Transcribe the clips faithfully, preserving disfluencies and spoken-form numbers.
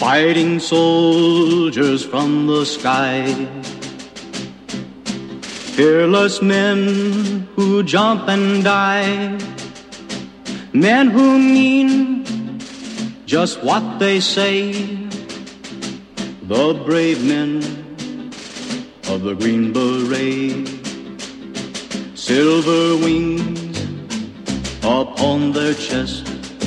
fighting soldiers from the sky, fearless men who jump and die, men who mean just what they say, the brave men of the Green Beret, silver wings upon their chest.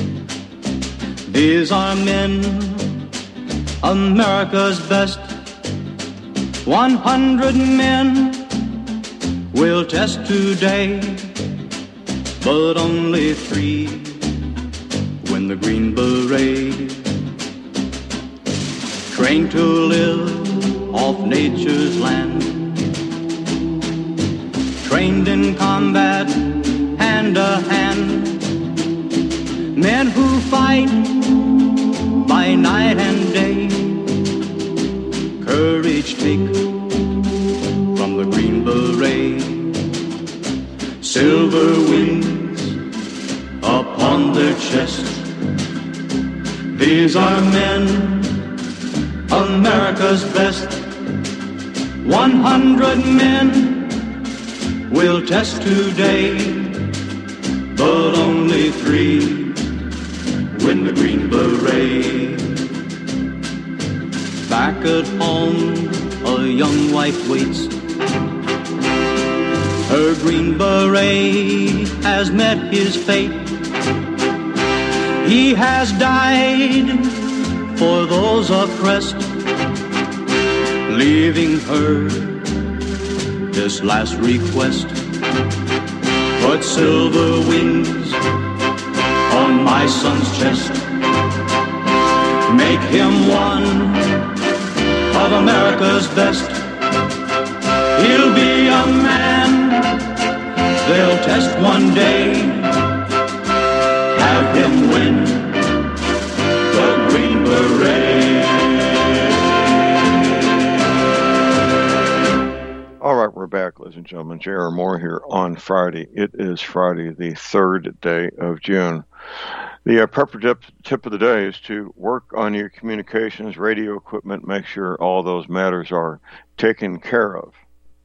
These are men, America's best. One hundred men will test today, but only three win the Green Beret. Trained to live off nature's land, trained in combat hand to hand, men who fight by night and day, courage take from the Green Beret, silver wings upon their chest. These are men, America's best. One hundred men will test today, but only three win the Green Beret. Back at home, a young wife waits. Her Green Beret has met his fate. He has died for those oppressed, leaving her this last request. Put silver wings on my son's chest. Make him one of America's best. He'll be a man they'll test one day. Have him win the Green Beret. All right, we're back, ladies and gentlemen. J R. Moore here on Friday. It is Friday, the third day of June. The uh, prepper tip, tip of the day is to work on your communications, radio equipment, make sure all those matters are taken care of.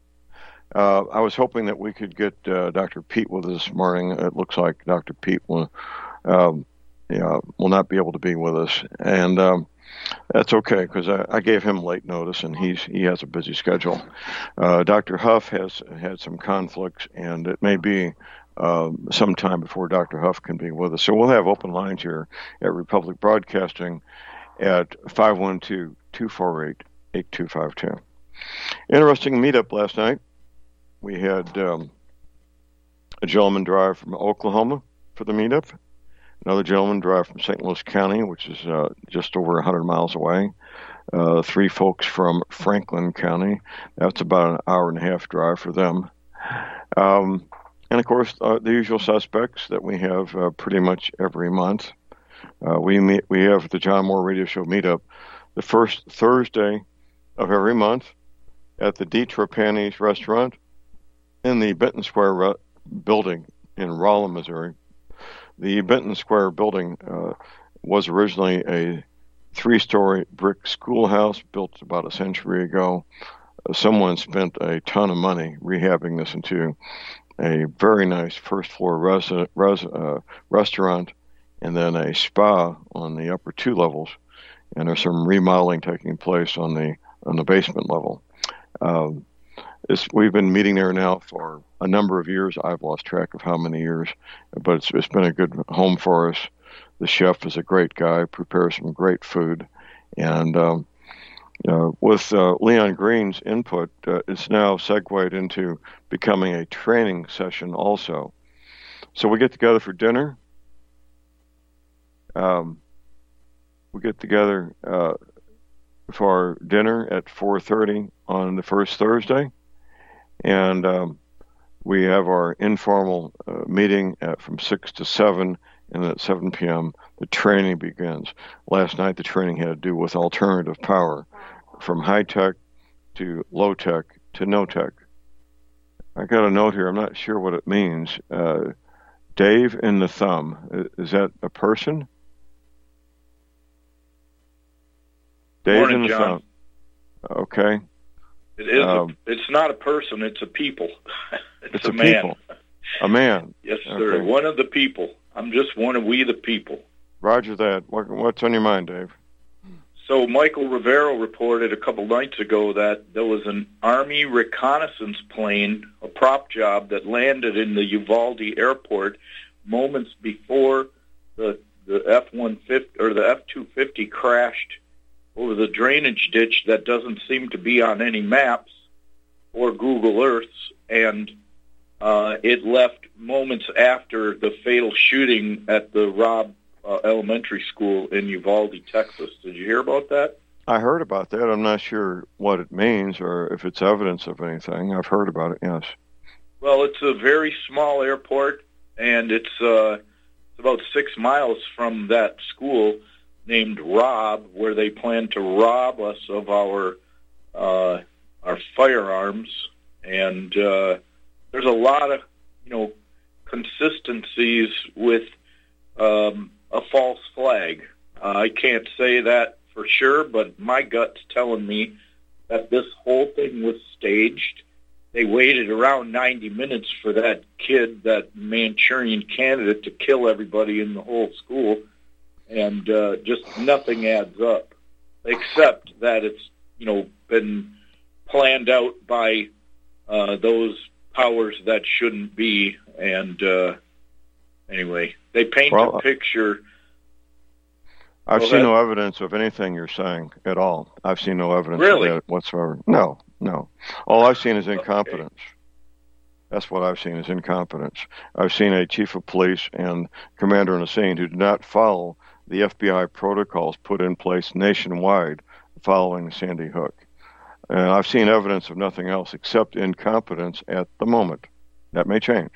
Uh, I was hoping that we could get uh, Doctor Pete with us this morning. It looks like Doctor Pete will, um, yeah, will not be able to be with us, and um, that's okay because I, I gave him late notice, and he's he has a busy schedule. Uh, Doctor Huff has had some conflicts, and it may be uh, some time before Doctor Huff can be with us. So we'll have open lines here at Republic Broadcasting at five one two, two four eight, eight two five two. Interesting meetup last night. We had um, a gentleman drive from Oklahoma for the meetup, another gentleman drive from Saint Louis County, which is uh, just over one hundred miles away, uh, three folks from Franklin County. That's about an hour and a half drive for them. Um, and, of course, uh, the usual suspects that we have uh, pretty much every month. Uh, we meet, we have the John Moore Radio Show meetup the first Thursday of every month at the De Trapani's restaurant in the Benton Square Re- building in Rolla, Missouri. The Benton Square building uh, was originally a three-story brick schoolhouse built about a century ago. Uh, someone spent a ton of money rehabbing this into a very nice first-floor res- res- uh, restaurant and then a spa on the upper two levels. And there's some remodeling taking place on the on the basement level. Um, It's, we've been meeting there now for a number of years. I've lost track of how many years, but it's, it's been a good home for us. The chef is a great guy, prepares some great food. And um, uh, with uh, Leon Green's input, uh, it's now segued into becoming a training session also. So we get together for dinner. Um, we get together uh, for dinner at four thirty on the first Thursday. And um, we have our informal uh, meeting at, from six to seven, and at seven p.m. the training begins. Last night the training had to do with alternative power, from high-tech to low-tech to no-tech. I got a note here. I'm not sure what it means. Uh, Dave in the thumb. Is that a person? Dave Morning, in the John. South. Okay. It is. Um, a, it's not a person. It's a people. it's, it's a, a man. people. A man. Yes, sir. Okay. One of the people. I'm just one of we the people. Roger that. What, what's on your mind, Dave? So Michael Rivero reported a couple nights ago that there was an Army reconnaissance plane, a prop job, that landed in the Uvalde airport moments before the the F one fifty or the F two fifty crashed over the drainage ditch that doesn't seem to be on any maps or Google Earths, and uh, it left moments after the fatal shooting at the Robb uh, Elementary School in Uvalde, Texas. Did you hear about that? I heard about that. I'm not sure what it means or if it's evidence of anything. I've heard about it, yes. Well, it's a very small airport, and it's, uh, it's about six miles from that school named Robb, where they plan to rob us of our uh, our firearms. And uh, there's a lot of, you know, consistencies with um, a false flag. Uh, I can't say that for sure, but my gut's telling me that this whole thing was staged. They waited around ninety minutes for that kid, that Manchurian candidate, to kill everybody in the whole school, and uh, just nothing adds up, except that it's, you know, been planned out by uh, those powers that shouldn't be. And uh, anyway, they paint Well, a picture. I've Go seen ahead. no evidence of anything you're saying at all. I've seen no evidence Really? of that whatsoever. No, no. All I've seen is incompetence. That's what I've seen is incompetence. I've seen a chief of police and commander in the scene who did not follow the F B I protocols put in place nationwide following Sandy Hook. And I've seen evidence of nothing else except incompetence at the moment. That may change.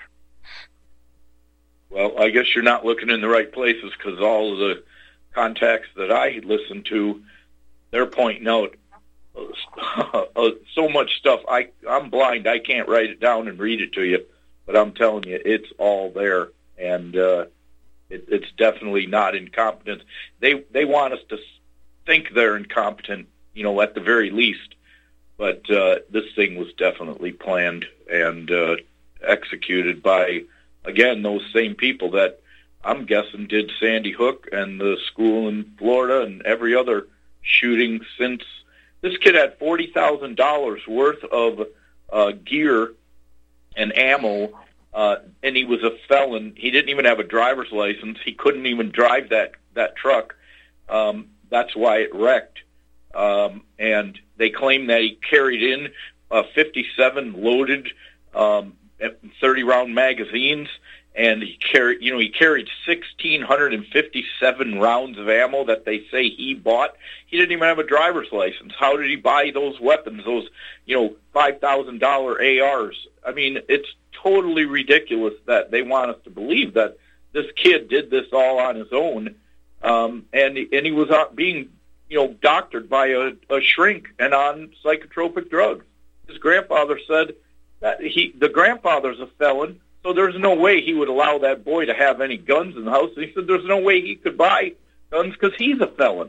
Well, I guess you're not looking in the right places, because all of the contacts that I listen to, they're pointing out uh, so much stuff. I, I'm blind. I can't write it down and read it to you, but I'm telling you, it's all there, and uh, it, it's definitely not incompetence. They they want us to think they're incompetent, you know, at the very least, but uh, this thing was definitely planned and uh, executed by, again, those same people that I'm guessing did Sandy Hook and the school in Florida and every other shooting since. This kid had forty thousand dollars worth of uh, gear and ammo, uh, and he was a felon. He didn't even have a driver's license. He couldn't even drive that, that truck. Um, that's why it wrecked. Um, and they claim that he carried in uh, fifty-seven loaded um, thirty-round magazines, and he carried, you know, he carried one thousand six hundred fifty-seven rounds of ammo that they say he bought. He didn't even have a driver's license. How did he buy those weapons, those, you know, five thousand dollars A Rs? I mean, it's totally ridiculous that they want us to believe that this kid did this all on his own, um, and, and he was out being, you know, doctored by a, a shrink and on psychotropic drugs. His grandfather said that he, the grandfather's a felon, so there's no way he would allow that boy to have any guns in the house. And he said there's no way he could buy guns because he's a felon.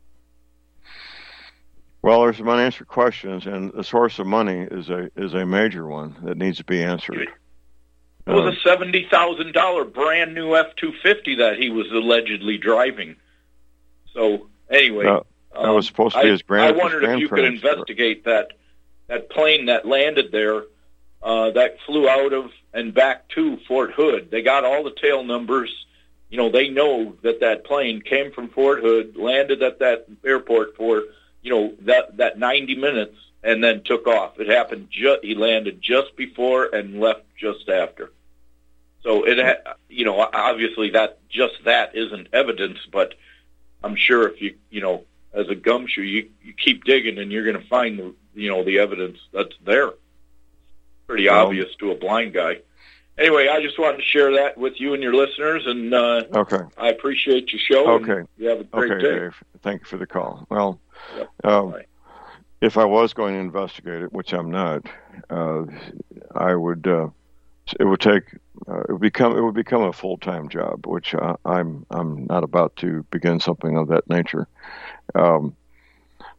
Well, there's some unanswered questions, and the source of money is a is a major one that needs to be answered. It was a seventy thousand dollars brand new F two fifty that he was allegedly driving. So anyway, uh, that was supposed to be I, his grand. I wondered if you could investigate that that plane that landed there, uh, that flew out of and back to Fort Hood. They got all the tail numbers. You know, they know that that plane came from Fort Hood, landed at that airport for, you know, that that ninety minutes, and then took off. It happened. Ju- he landed just before and left just after. So it, ha- you know, obviously that just that isn't evidence, but I'm sure if you, you know, as a gumshoe, you, you keep digging and you're going to find the, you know, the evidence that's there. Pretty well, obvious to a blind guy. Anyway, I just wanted to share that with you and your listeners, and uh, okay, I appreciate your show. Okay, you have a great okay, day. Dave. Thank you for the call. Well, Yep. um, Bye. if I was going to investigate it, which I'm not, uh, I would. Uh, it would take. Uh, it would become. It would become a full-time job, which uh, I'm. I'm not about to begin something of that nature. Um,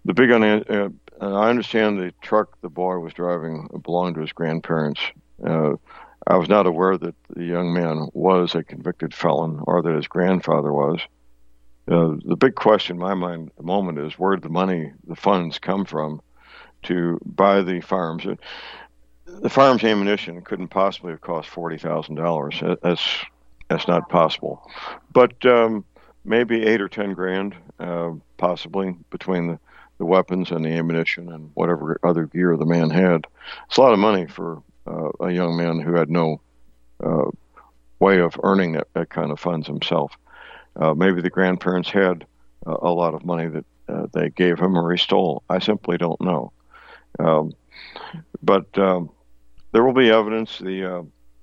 the big un- uh, I understand the truck the boy was driving belonged to his grandparents. Uh, I was not aware that the young man was a convicted felon or that his grandfather was. Uh, the big question in my mind at the moment is where did the money, the funds come from to buy the firearms? The firearms ammunition couldn't possibly have cost forty thousand dollars. That's, that's not possible. But um, maybe eight or ten grand, uh, possibly, between the, the weapons and the ammunition and whatever other gear the man had. It's a lot of money for uh, a young man who had no uh, way of earning that, that kind of funds himself. Uh, maybe the grandparents had uh, a lot of money that uh, they gave him or he stole. I simply don't know. Um, but um, there will be evidence. The uh,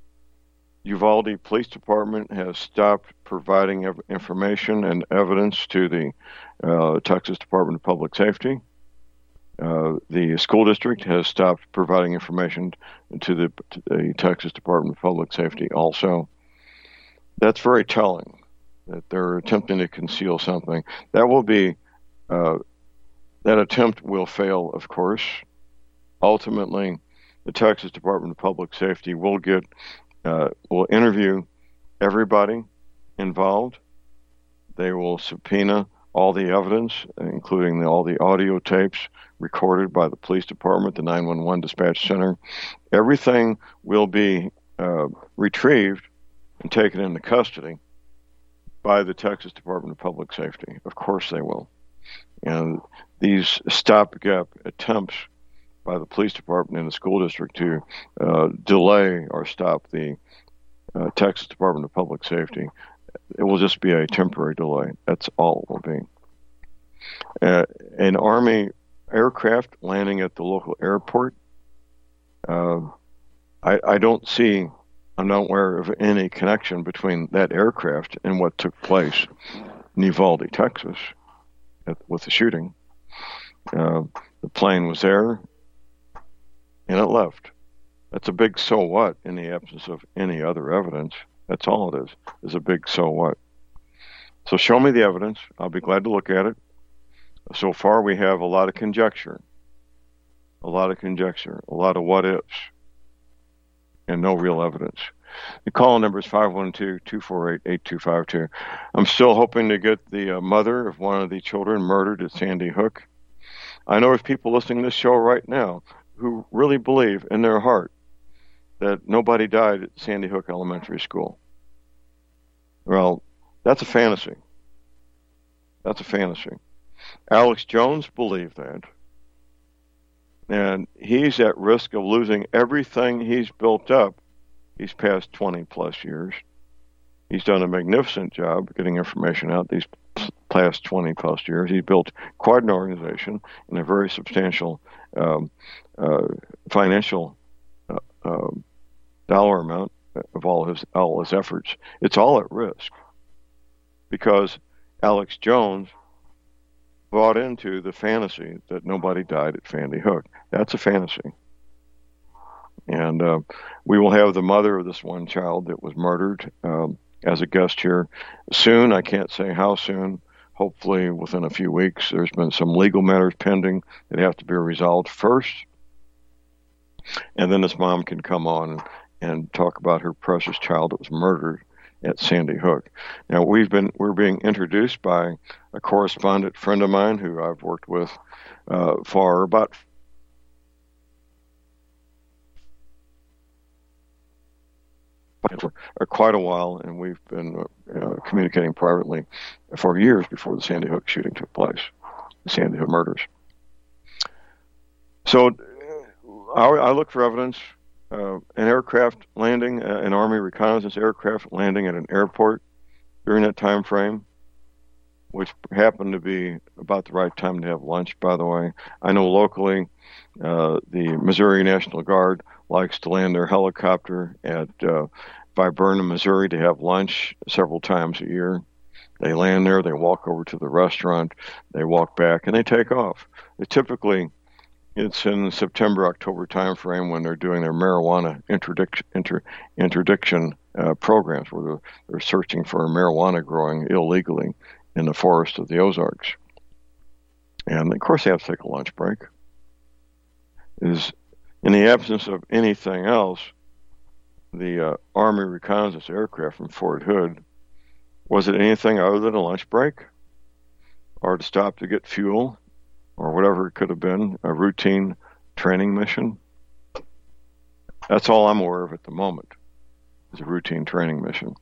Uvalde Police Department has stopped providing ev- information and evidence to the uh, Texas Department of Public Safety. Uh, the school district has stopped providing information to the, to the Texas Department of Public Safety also. That's very telling that they're attempting to conceal something. That will be, uh, that attempt will fail, of course. Ultimately, the Texas Department of Public Safety will get, uh, will interview everybody involved. They will subpoena all the evidence, including the, all the audio tapes recorded by the police department, the nine one one dispatch center. Everything will be uh, retrieved and taken into custody by the Texas Department of Public Safety. Of course they will. And these stopgap attempts by the police department and the school district to uh, delay or stop the uh, Texas Department of Public Safety, it will just be a temporary delay. That's all it will be. Uh, an Army aircraft landing at the local airport, uh, I, I don't see, I'm not aware of any connection between that aircraft and what took place in Uvalde, Texas, at, with the shooting. Uh, the plane was there, and it left. That's a big so what in the absence of any other evidence. That's all it is, is a big so what. So show me the evidence. I'll be glad to look at it. So far, we have a lot of conjecture, a lot of conjecture, a lot of what ifs, and no real evidence. The call number is five one two, two four eight, eight two five two. I'm still hoping to get the uh, mother of one of the children murdered at Sandy Hook. I know there's people listening to this show right now who really believe in their heart that nobody died at Sandy Hook Elementary School. Well, that's a fantasy. That's a fantasy. Alex Jones believed that. And he's at risk of losing everything he's built up these past twenty plus years. He's done a magnificent job getting information out these past twenty plus years. He built quite an organization and a very substantial um, uh, financial uh, uh, dollar amount of all his all his efforts. It's all at risk because Alex Jones bought into the fantasy that nobody died at Sandy Hook. That's a fantasy. And uh, we will have the mother of this one child that was murdered um, as a guest here soon. I can't say how soon. Hopefully within a few weeks. There's been some legal matters pending that have to be resolved first. And then this mom can come on and, and talk about her precious child that was murdered at Sandy Hook. Now we've been we're being introduced by a correspondent friend of mine who I've worked with uh, for about for quite a while, and we've been uh, communicating privately for years before the Sandy Hook shooting took place, the Sandy Hook murders. So I, I look for evidence. Uh, an aircraft landing, uh, an Army reconnaissance aircraft landing at an airport during that time frame, which happened to be about the right time to have lunch, by the way. I know locally uh, the Missouri National Guard likes to land their helicopter at uh, Viburnum, Missouri to have lunch several times a year. They land there, they walk over to the restaurant, they walk back, and they take off. They typically It's in the September, October timeframe when they're doing their marijuana interdiction, inter, interdiction uh, programs, where they're, they're searching for marijuana growing illegally in the forest of the Ozarks. And of course they have to take a lunch break. Is in the absence of anything else, the uh, Army reconnaissance aircraft from Fort Hood, was it anything other than a lunch break? Or to stop to get fuel? Or whatever it could have been, a routine training mission? That's all I'm aware of at the moment, is a routine training mission.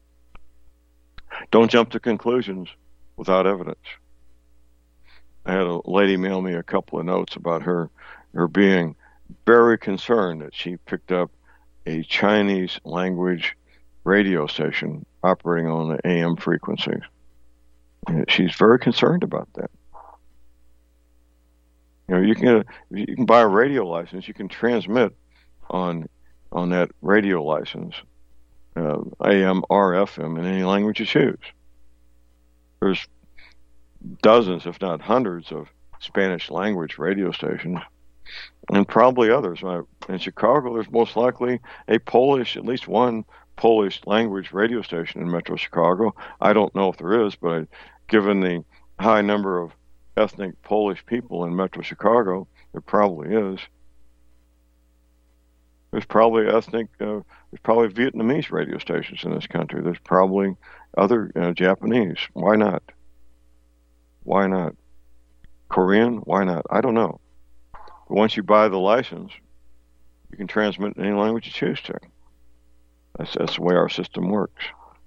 Don't jump to conclusions without evidence. I had a lady mail me a couple of notes about her, her being very concerned that she picked up a Chinese language radio station operating on the A M frequencies. And she's very concerned about that. You know, you can get a, you can buy a radio license. You can transmit on on that radio license, uh, A M or F M, in any language you choose. There's dozens, if not hundreds, of Spanish language radio stations, and probably others. In Chicago, there's most likely a Polish, at least one Polish language radio station in Metro Chicago. I don't know if there is, but given the high number of ethnic Polish people in Metro Chicago, there probably is. There's probably ethnic, uh, there's probably Vietnamese radio stations in this country. There's probably other uh, Japanese. Why not? Why not? Korean? Why not? I don't know. But once you buy the license, you can transmit in any language you choose to. That's, that's the way our system works.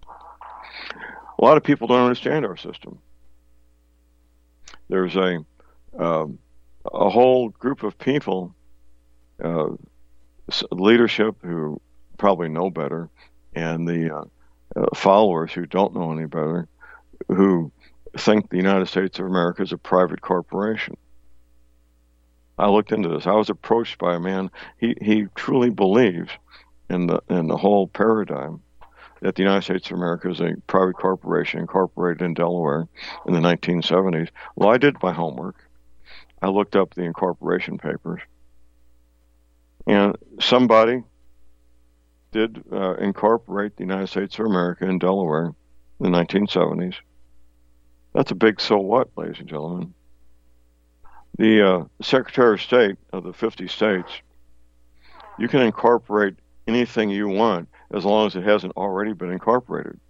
A lot of people don't understand our system. There's a um, a whole group of people, uh, leadership who probably know better, and the uh, uh, followers who don't know any better, who think the United States of America is a private corporation. I looked into this. I was approached by a man. He he truly believes in the in the whole paradigm that the United States of America is a private corporation incorporated in Delaware in the nineteen seventies. Well, I did my homework. I looked up the incorporation papers, and somebody did uh, incorporate the United States of America in Delaware in the nineteen seventies. That's a big so what, ladies and gentlemen. The uh, Secretary of State of the fifty states, you can incorporate anything you want as long as it hasn't already been incorporated.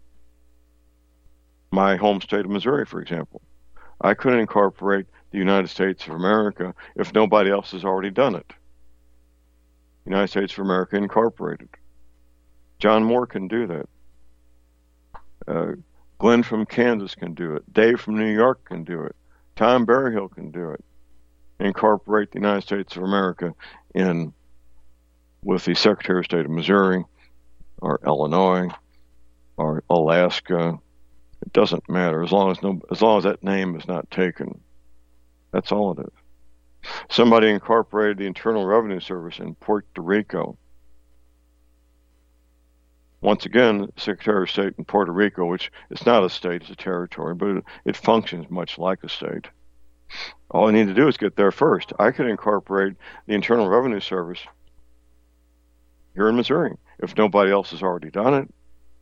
My home state of Missouri, for example, I couldn't incorporate the United States of America if nobody else has already done it. United States of America Incorporated. John Moore can do that. Uh, Glenn from Kansas can do it. Dave from New York can do it. Tom Berryhill can do it. Incorporate the United States of America in with the Secretary of State of Missouri or Illinois or Alaska. It doesn't matter as long as no as long as that name is not taken. That's all it is. Somebody incorporated the Internal Revenue Service in Puerto Rico. Once again, Secretary of State in Puerto Rico, which is not a state, it's a territory, but it, it functions much like a state. All I need to do is get there first. I could incorporate the Internal Revenue Service here in Missouri if nobody else has already done it.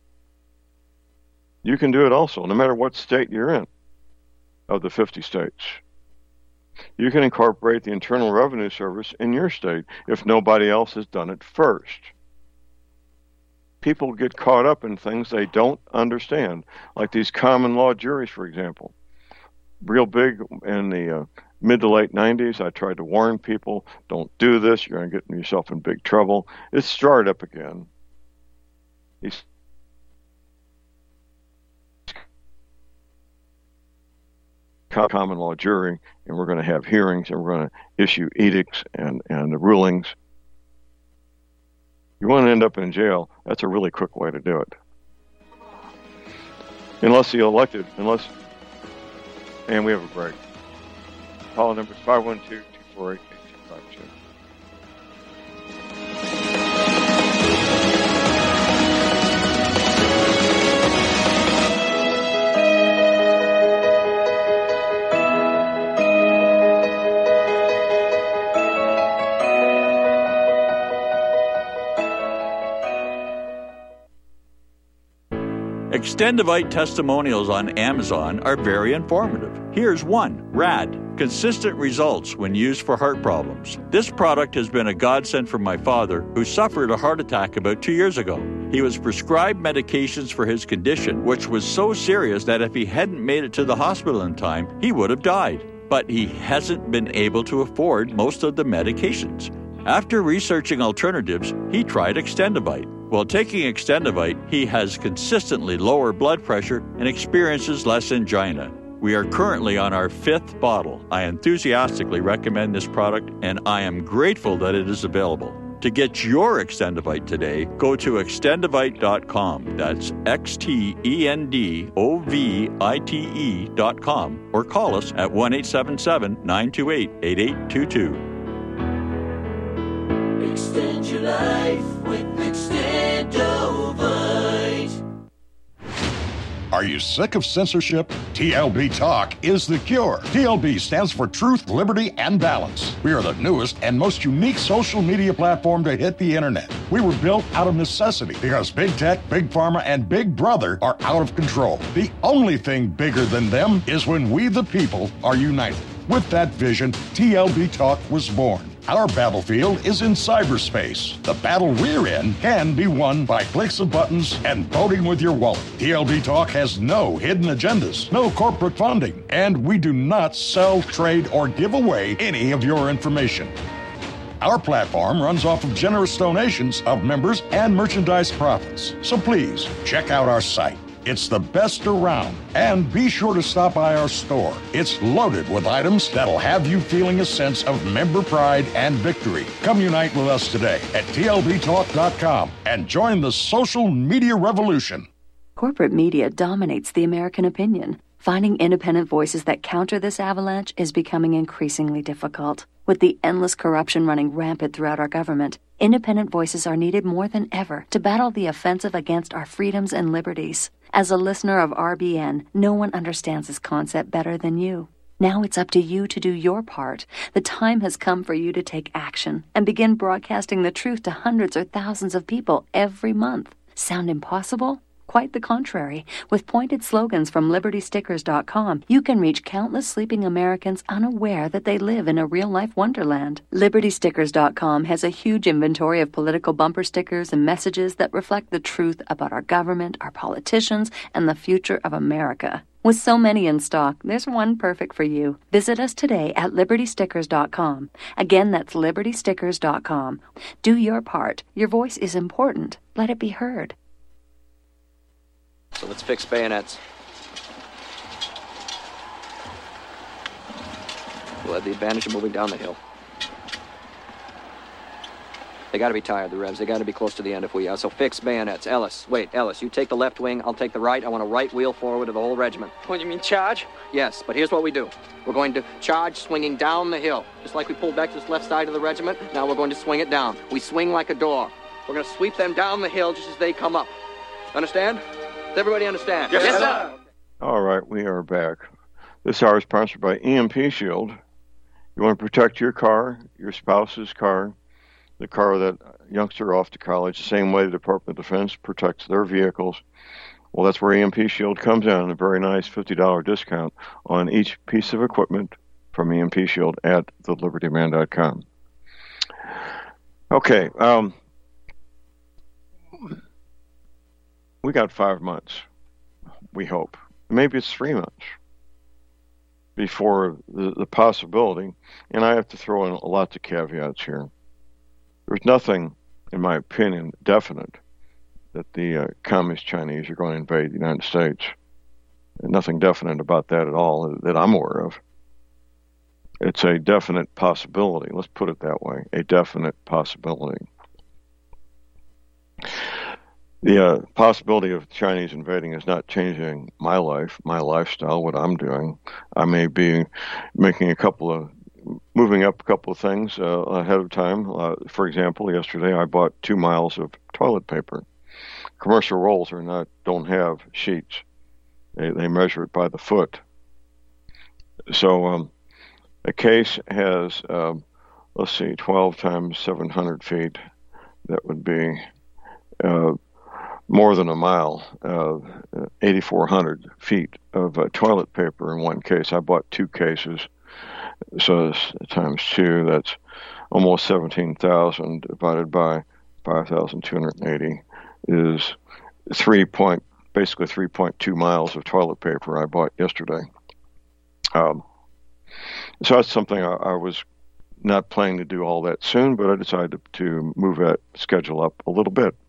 You can do it also, no matter what state you're in of the fifty states. You can incorporate the Internal Revenue Service in your state if nobody else has done it first. People get caught up in things they don't understand, like these common law juries, for example. Real big in the uh, mid to late nineties, I tried to warn people, don't do this, you're going to get yourself in big trouble. It's started up again. These common law jury, and we're going to have hearings, and we're going to issue edicts and, and the rulings. You want to end up in jail, that's a really quick way to do it. Unless the elected, unless, and we have a break. Call number is five one two, two four eight, eight two five two. Extendivite testimonials on Amazon are very informative. Here's one, RAD, consistent results when used for heart problems. This product has been a godsend for my father, who suffered a heart attack about two years ago. He was prescribed medications for his condition, which was so serious that if he hadn't made it to the hospital in time, he would have died. But he hasn't been able to afford most of the medications. After researching alternatives, he tried Extendivite. While taking Extendivite, he has consistently lower blood pressure and experiences less angina. We are currently on our fifth bottle. I enthusiastically recommend this product, and I am grateful that it is available. To get your Extendivite today, go to extendivite dot com. That's X T E N D O V I T E dot com, or call us at one eight seven seven, nine two eight, eight eight two two. Extend your life with Extendovite. Are you sick of censorship? T L B Talk is the cure. T L B stands for Truth, Liberty, and Balance. We are the newest and most unique social media platform to hit the internet. We were built out of necessity because Big Tech, Big Pharma, and Big Brother are out of control. The only thing bigger than them is when we, the people, are united. With that vision, T L B Talk was born. Our battlefield is in cyberspace. The battle we're in can be won by clicks of buttons and voting with your wallet. T L B Talk has no hidden agendas, no corporate funding, and we do not sell, trade, or give away any of your information. Our platform runs off of generous donations of members and merchandise profits. So please, check out our site. It's the best around. And be sure to stop by our store. It's loaded with items that'll have you feeling a sense of member pride and victory. Come unite with us today at T L B talk dot com and join the social media revolution. Corporate media dominates the American opinion. Finding independent voices that counter this avalanche is becoming increasingly difficult. With the endless corruption running rampant throughout our government, independent voices are needed more than ever to battle the offensive against our freedoms and liberties. As a listener of R B N, no one understands this concept better than you. Now it's up to you to do your part. The time has come for you to take action and begin broadcasting the truth to hundreds or thousands of people every month. Sound impossible? Quite the contrary. With pointed slogans from liberty stickers dot com, you can reach countless sleeping Americans unaware that they live in a real-life wonderland. liberty stickers dot com has a huge inventory of political bumper stickers and messages that reflect the truth about our government, our politicians, and the future of America. With so many in stock, there's one perfect for you. Visit us today at liberty stickers dot com. Again, that's liberty stickers dot com. Do your part. Your voice is important. Let it be heard. So let's fix bayonets. We'll have the advantage of moving down the hill. They got to be tired, the Revs. They got to be close to the end if we are. So fix bayonets. Ellis, wait, Ellis, you take the left wing, I'll take the right. I want a right wheel forward of the whole regiment. What, you mean charge? Yes, but here's what we do. We're going to charge swinging down the hill. Just like we pulled back to this left side of the regiment, now we're going to swing it down. We swing like a door. We're going to sweep them down the hill just as they come up. Understand? Does everybody understand? Yes, yes sir. All right, we are back. This hour is sponsored by E M P Shield. You want to protect your car, your spouse's car, the car of that youngster off to college, the same way the Department of Defense protects their vehicles. Well, that's where E M P Shield comes in, a very nice fifty dollars discount on each piece of equipment from E M P Shield at the liberty man dot com. Okay, um, we got five months, we hope. Maybe it's three months before the, the possibility, and I have to throw in lots of caveats here. There's nothing, in my opinion, definite that the uh, communist Chinese are going to invade the United States. And nothing definite about that at all that I'm aware of. It's a definite possibility. Let's put it that way. A definite possibility. The uh, possibility of Chinese invading is not changing my life, my lifestyle, what I'm doing. I may be making a couple of, moving up a couple of things uh, ahead of time. Uh, for example, yesterday I bought two miles of toilet paper. Commercial rolls are not, don't have sheets. They, they measure it by the foot. So um, a case has, um, let's see, twelve times seven hundred feet. That would be uh, more than a mile, uh, eighty-four hundred feet of uh, toilet paper in one case. I bought two cases, so times two, that's almost seventeen thousand divided by five thousand two hundred eighty is three point, basically three point two miles of toilet paper I bought yesterday. Um, so that's something I, I was not planning to do all that soon, but I decided to, to move that schedule up a little bit.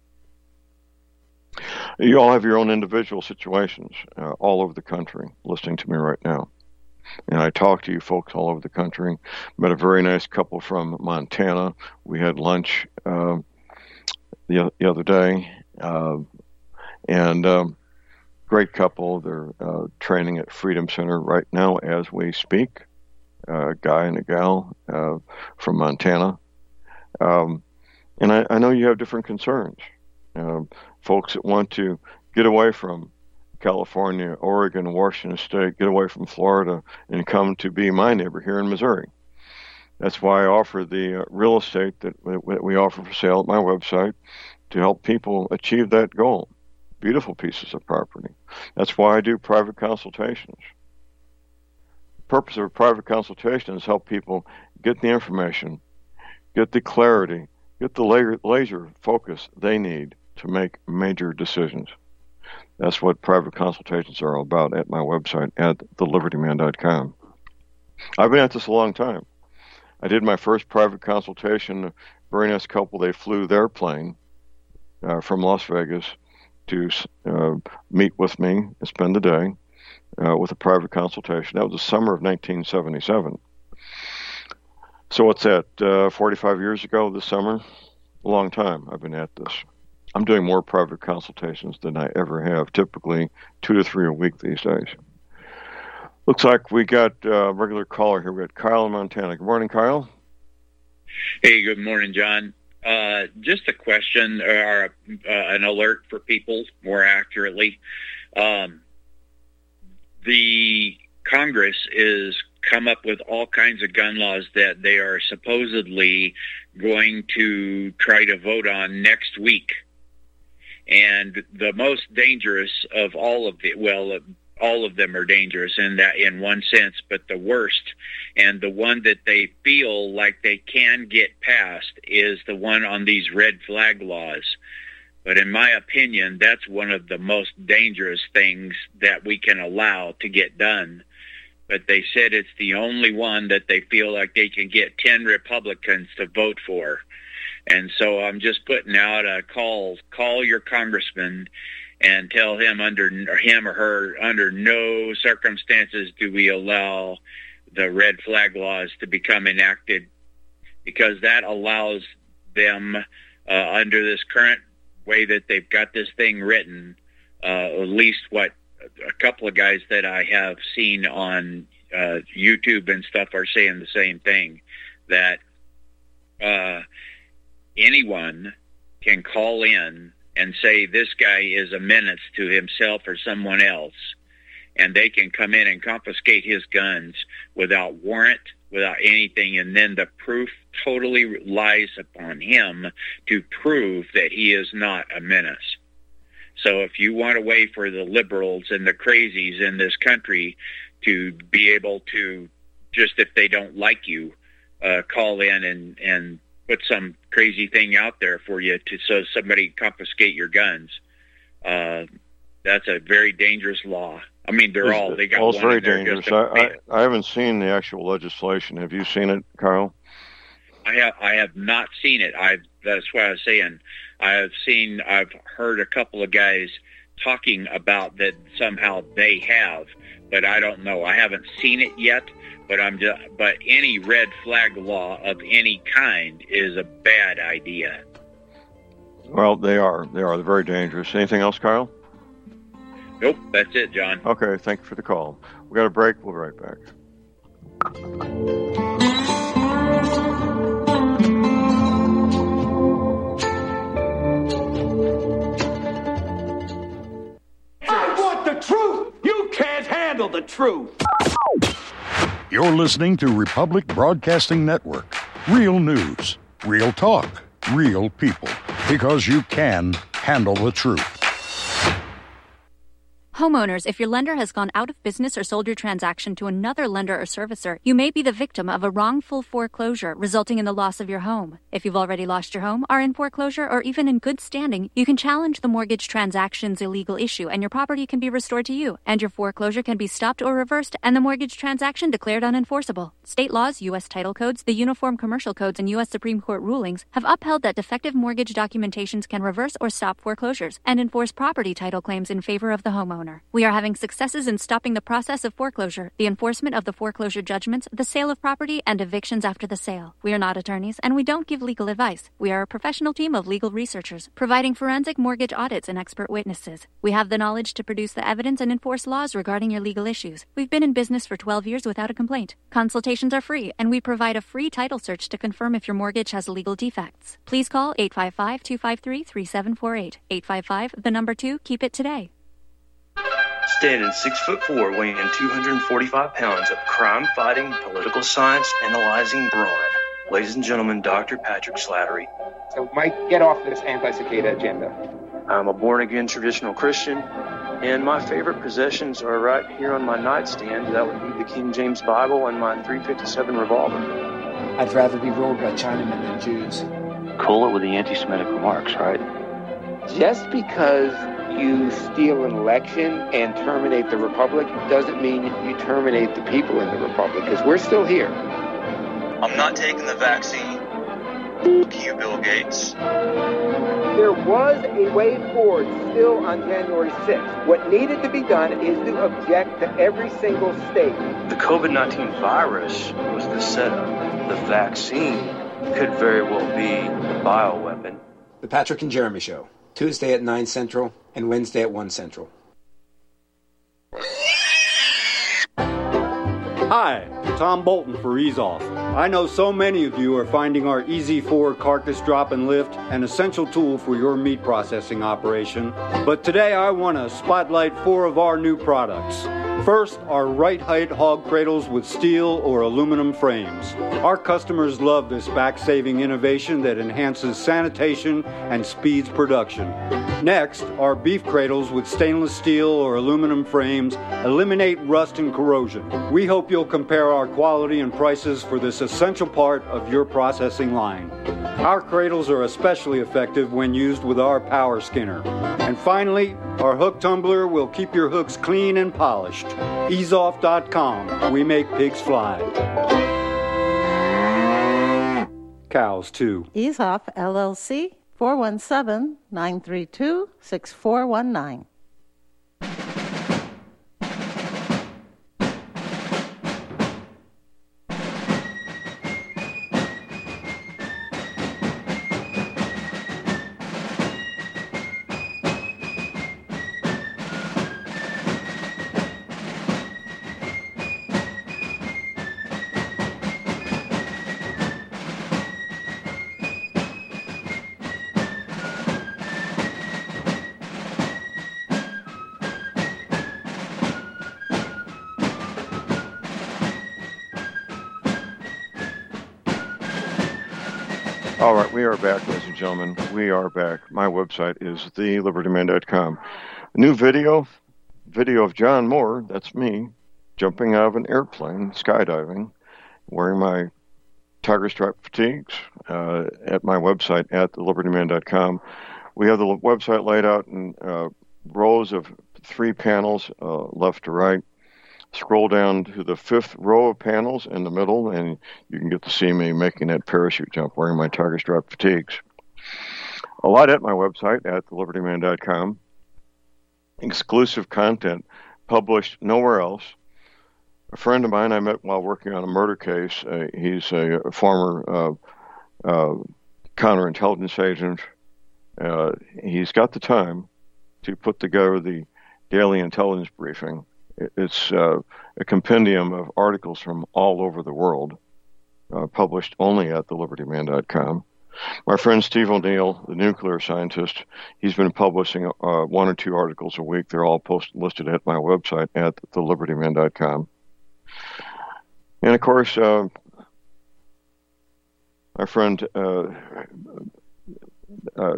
You all have your own individual situations uh, all over the country listening to me right now. And I talk to you folks all over the country. Met a very nice couple from Montana. We had lunch uh, the, the other day. Uh, and um, great couple. They're uh, training at Freedom Center right now as we speak. Uh, a guy and a gal uh, from Montana. Um, and I, I know you have different concerns. Uh, folks that want to get away from California, Oregon, Washington State, get away from Florida, and come to be my neighbor here in Missouri. That's why I offer the uh, real estate that, that we offer for sale at my website to help people achieve that goal. Beautiful pieces of property. That's why I do private consultations. The purpose of a private consultation is help people get the information, get the clarity, get the laser, laser focus they need to make major decisions. That's what private consultations are all about at my website at the liberty man dot com. I've been at this a long time. I did my first private consultation. A very nice couple, they flew their plane uh, from Las Vegas to uh, meet with me and spend the day uh, with a private consultation. That was the summer of nineteen seventy-seven. So what's that, uh, forty-five years ago this summer? A long time I've been at this. I'm doing more private consultations than I ever have, typically two to three a week these days. Looks like we got a regular caller here. We got Kyle in Montana. Good morning, Kyle. Hey, good morning, John. Uh, just a question or uh, an alert for people, more accurately. Um, the Congress is come up with all kinds of gun laws that they are supposedly going to try to vote on next week. And the most dangerous of all of the, well, all of them are dangerous in that, in one sense, but the worst and the one that they feel like they can get past is the one on these red flag laws. But in my opinion, that's one of the most dangerous things that we can allow to get done. But they said it's the only one that they feel like they can get ten Republicans to vote for. And so I'm just putting out a call, call your congressman and tell him under or him or her, under no circumstances do we allow the red flag laws to become enacted, because that allows them uh, under this current way that they've got this thing written, uh, at least what a couple of guys that I have seen on uh, YouTube and stuff are saying the same thing, that uh, anyone can call in and say this guy is a menace to himself or someone else, and they can come in and confiscate his guns without warrant, without anything, and then the proof totally lies upon him to prove that he is not a menace. So if you want a way for the liberals and the crazies in this country to be able to, just if they don't like you, uh, call in and, and put some crazy thing out there for you to so somebody confiscate your guns, uh, that's a very dangerous law. I mean, they're all, they got well, it's one very in there dangerous. just to, I, I, I haven't seen the actual legislation. Have you seen it, Kyle? I have, I have not seen it. I've, that's what I was saying. I have seen, I've heard a couple of guys talking about that somehow they have, but I don't know. I haven't seen it yet, but I'm just, but any red flag law of any kind is a bad idea. Well, they are. They are. They're very dangerous. Anything else, Kyle? Nope, that's it, John. Okay, thank you for the call. We got a break. We'll be right back. I want the truth. You can't handle the truth. You're listening to Republic Broadcasting Network. Real news, real talk, real people. Because you can Handle the truth. Homeowners, if your lender has gone out of business or sold your transaction to another lender or servicer, you may be the victim of a wrongful foreclosure resulting in the loss of your home. If you've already lost your home, are in foreclosure, or even in good standing, you can challenge the mortgage transaction's illegal issue and your property can be restored to you, and your foreclosure can be stopped or reversed and the mortgage transaction declared unenforceable. State laws, U S title codes, the Uniform Commercial Codes, and U S Supreme Court rulings have upheld that defective mortgage documentations can reverse or stop foreclosures and enforce property title claims in favor of the homeowner. We are having successes in stopping the process of foreclosure, the enforcement of the foreclosure judgments, the sale of property, and evictions after the sale. We are not attorneys, and we don't give legal advice. We are a professional team of legal researchers, providing forensic mortgage audits and expert witnesses. We have the knowledge to produce the evidence and enforce laws regarding your legal issues. We've been in business for twelve years without a complaint. Consultations are free, and we provide a free title search to confirm if your mortgage has legal defects. Please call eight five five, two five three, three seven four eight. eight five five, the number two, keep it today. Standing six foot four, weighing two hundred forty-five pounds of crime-fighting, political science analyzing brawn. Ladies and gentlemen, Doctor Patrick Slattery. So, Mike, get off this anti-cicada agenda. I'm a born-again traditional Christian, and my favorite possessions are right here on my nightstand. That would be the King James Bible and my three fifty-seven revolver. I'd rather be ruled by Chinamen than Jews. Cool it with the anti-Semitic remarks, right? Just because you steal an election and terminate the republic doesn't mean you terminate the people in the republic, because we're still here. I'm not taking the vaccine. Fuck you, Bill Gates. There was a way forward still on January sixth. What needed to be done is to object to every single state. The COVID nineteen virus was the setup. The vaccine could very well be the bioweapon. The Patrick and Jeremy Show, Tuesday at nine Central and Wednesday at one Central. Hi, Tom Bolton for Ease Off. I know so many of you are finding our Easy four carcass drop and lift an essential tool for your meat processing operation, but today I want to spotlight four of our new products. First, our right height hog cradles with steel or aluminum frames. Our customers love this back-saving innovation that enhances sanitation and speeds production. Next, our beef cradles with stainless steel or aluminum frames eliminate rust and corrosion. We hope you'll compare our quality and prices for this essential part of your processing line. Our cradles are especially effective when used with our power skinner. And finally, our hook tumbler will keep your hooks clean and polished. ease off dot com. We make pigs fly. Cows, too. Ease Off, L L C, four one seven, nine three two, six four one nine. All right, we are back, ladies and gentlemen. We are back. My website is the liberty man dot com. New video, video of John Moore, that's me, jumping out of an airplane, skydiving, wearing my tiger stripe fatigues uh, at my website at the liberty man dot com. We have the website laid out in uh, rows of three panels, uh, left to right. Scroll down to the fifth row of panels in the middle, and you can get to see me making that parachute jump wearing my tiger stripe fatigues. A lot at my website at the liberty man dot com. Exclusive content published nowhere else. A friend of mine I met while working on a murder case. Uh, he's a, a former uh, uh, counterintelligence agent. Uh, he's got the time to put together the daily intelligence briefing. It's uh, a compendium of articles from all over the world, uh, published only at the liberty man dot com. My friend Steve O'Neill, the nuclear scientist, he's been publishing uh, one or two articles a week. They're all post- listed at my website at the liberty man dot com. And, of course, uh, my friend uh, uh,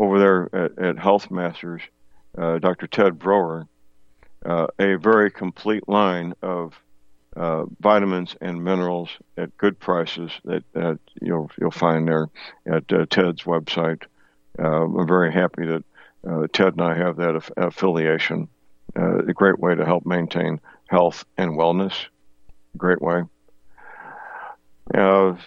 over there at, at Health Masters, uh, Doctor Ted Brower, uh, a very complete line of uh, vitamins and minerals at good prices that uh, you'll you'll find there at uh, Ted's website. Uh, I'm very happy that uh, Ted and I have that aff- affiliation. Uh, a great way to help maintain health and wellness. Great way. Uh,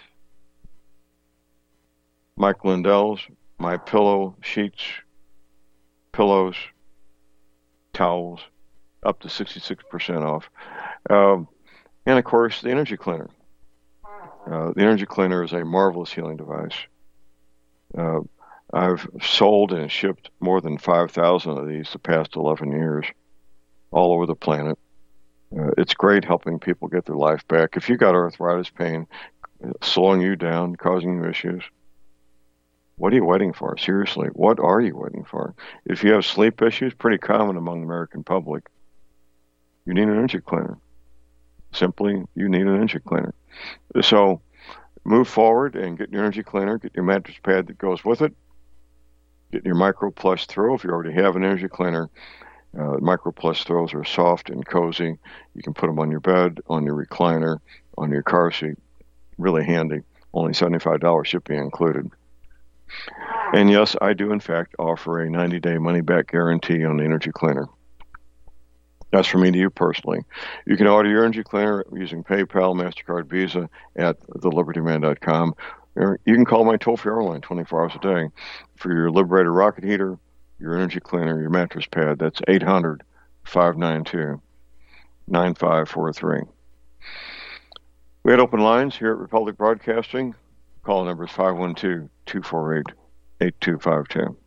Mike Lindell's My Pillow sheets, pillows, towels, up to sixty-six percent off. Um, and, of course, the Energy Cleaner. Uh, the Energy Cleaner is a marvelous healing device. Uh, I've sold and shipped more than five thousand of these the past eleven years all over the planet. Uh, it's great helping people get their life back. If you got arthritis pain slowing you down, causing you issues, what are you waiting for? Seriously, what are you waiting for? If you have sleep issues, pretty common among the American public, you need an Energy Cleaner. Simply, you need an Energy Cleaner. So move forward and get your Energy Cleaner, get your mattress pad that goes with it, get your Micro Plus Throw if you already have an Energy Cleaner. Uh, Micro Plus Throws are soft and cozy. You can put them on your bed, on your recliner, on your car seat. Really handy. Only seventy-five dollars shipping included. And yes, I do in fact offer a ninety-day money-back guarantee on the Energy Cleaner. That's from me to you personally. You can order your Energy Cleaner using PayPal, MasterCard, Visa at the liberty man dot com. Or you can call my toll-free hour line twenty-four hours a day for your Liberator rocket heater, your Energy Cleaner, your mattress pad. That's eight hundred, five nine two, nine five four three. We had open lines here at Republic Broadcasting. Call number is five one two, two four eight, eight two five two.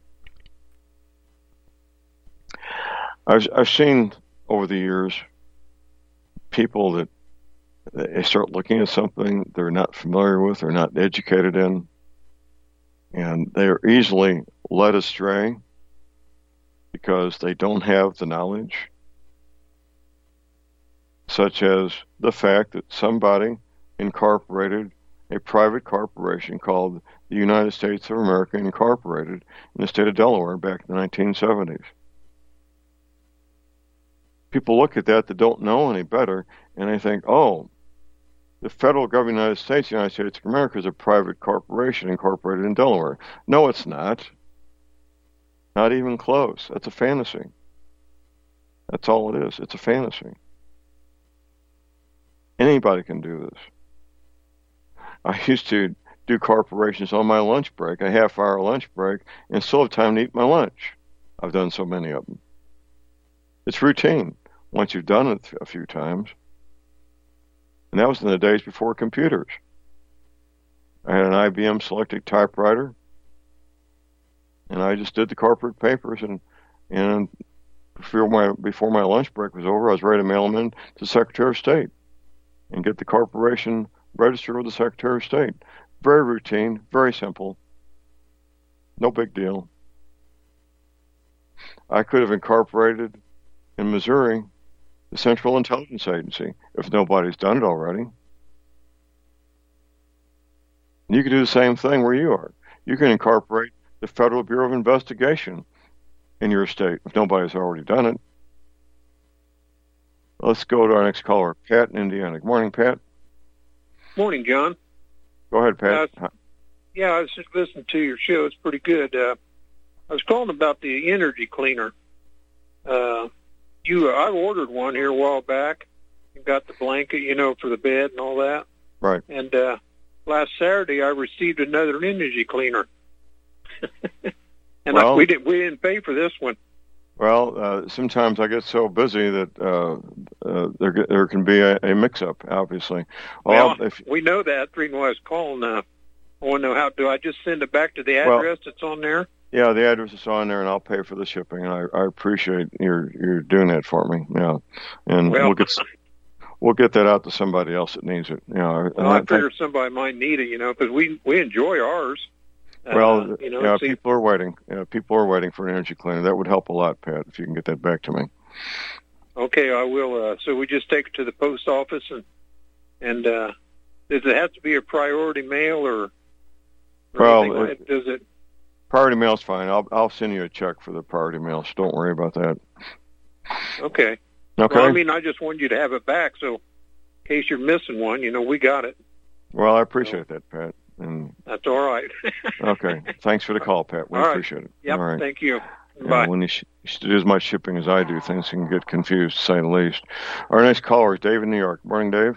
I've, I've seen over the years people that they start looking at something they're not familiar with, they're not educated in, and they are easily led astray because they don't have the knowledge, such as the fact that somebody incorporated a private corporation called the United States of America Incorporated in the state of Delaware back in the nineteen seventies. People look at that that don't know any better, and they think, oh, the federal government of the United States, the United States of America, is a private corporation incorporated in Delaware. No, it's not. Not even close. That's a fantasy. That's all it is. It's a fantasy. Anybody can do this. I used to do corporations on my lunch break, a half-hour lunch break, and still have time to eat my lunch. I've done so many of them. It's routine once you've done it a few times. And that was in the days before computers. I had an I B M Selectric typewriter, and I just did the corporate papers, and and before my before my lunch break was over, I was ready to mail them in to the Secretary of State and get the corporation registered with the Secretary of State. Very routine, very simple, no big deal. I could have incorporated in Missouri the Central Intelligence Agency if nobody's done it already. And you can do the same thing where you are. You can incorporate the Federal Bureau of Investigation in your state if nobody's already done it. Let's go to our next caller, Pat in Indiana. Good morning, Pat. Morning, John. Go ahead, Pat. Uh, yeah, I was just listening to your show. It's pretty good. Uh, I was calling about the Energy Cleaner. Uh, you, I ordered one here a while back. You got the blanket, you know, for the bed and all that. Right. And uh, last Saturday, I received another Energy Cleaner. and well, I, we didn't we didn't pay for this one. Well, uh, sometimes I get so busy that uh, uh, there there can be a, a mix-up. Obviously, well, well if, we know that. That's the reason why I was calling. Uh, I want to know how do I just send it back to the address well, that's on there? Yeah, the address is on there, and I'll pay for the shipping. And I, I appreciate your you're doing that for me. Yeah, and well, we'll get we'll get that out to somebody else that needs it. You know, well, I figure somebody might need it. You know, because we we enjoy ours. Well, uh, you know, yeah, see, people are waiting. Yeah, people are waiting for an Energy Cleaner. That would help a lot, Pat, if you can get that back to me. Okay, I will. Uh, so we just take it to the post office, and and uh, does it have to be a priority mail, or, or well, it, does it? Priority mail's fine. I'll I'll send you a check for the priority mail, so don't worry about that. Okay. Okay. Well, I mean, I just wanted you to have it back, so in case you're missing one, you know, we got it. Well, I appreciate that, Pat. And That's all right. okay. Thanks for the call, Pat. We all right. appreciate it. Yep. All right. Thank you. Yeah, Bye. when you, sh- you do as much shipping as I do, things can get confused, to say the least. Our next caller is Dave in New York. Morning, Dave.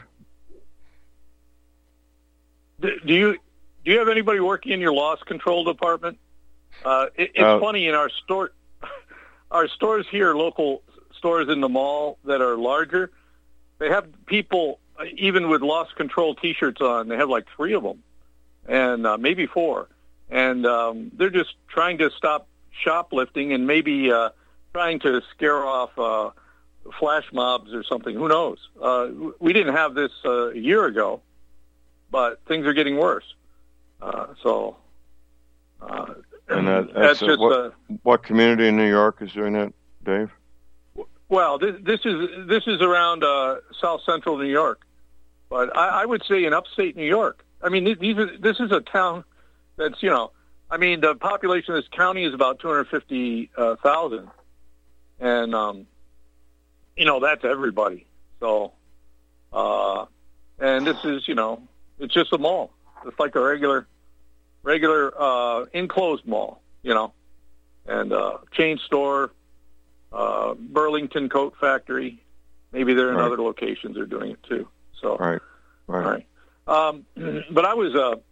Do you do you have anybody working in your loss control department? Uh, it, it's Uh, funny, in our store, our stores here, local stores in the mall that are larger, they have people uh, even with loss control T-shirts on. They have like three of them, and uh, maybe four, and um, they're just trying to stop shoplifting and maybe uh, trying to scare off uh, flash mobs or something. Who knows? Uh, we didn't have this uh, a year ago, but things are getting worse. Uh, so uh, And that, that's that's uh, just what, uh, what community in New York is doing that, Dave? well, this, this is this is around uh, South Central New York, but I, I would say in upstate New York. I mean, these are, this is a town that's, you know, I mean, the population of this county is about two hundred fifty thousand, and um, you know, that's everybody. So, uh, and this is, you know, it's just a mall. It's like a regular, regular uh, enclosed mall, you know, and uh, chain store, uh, Burlington Coat Factory. Maybe they're in Right. other locations. They're doing it too. So, Right, right. right. Um, but I was, uh,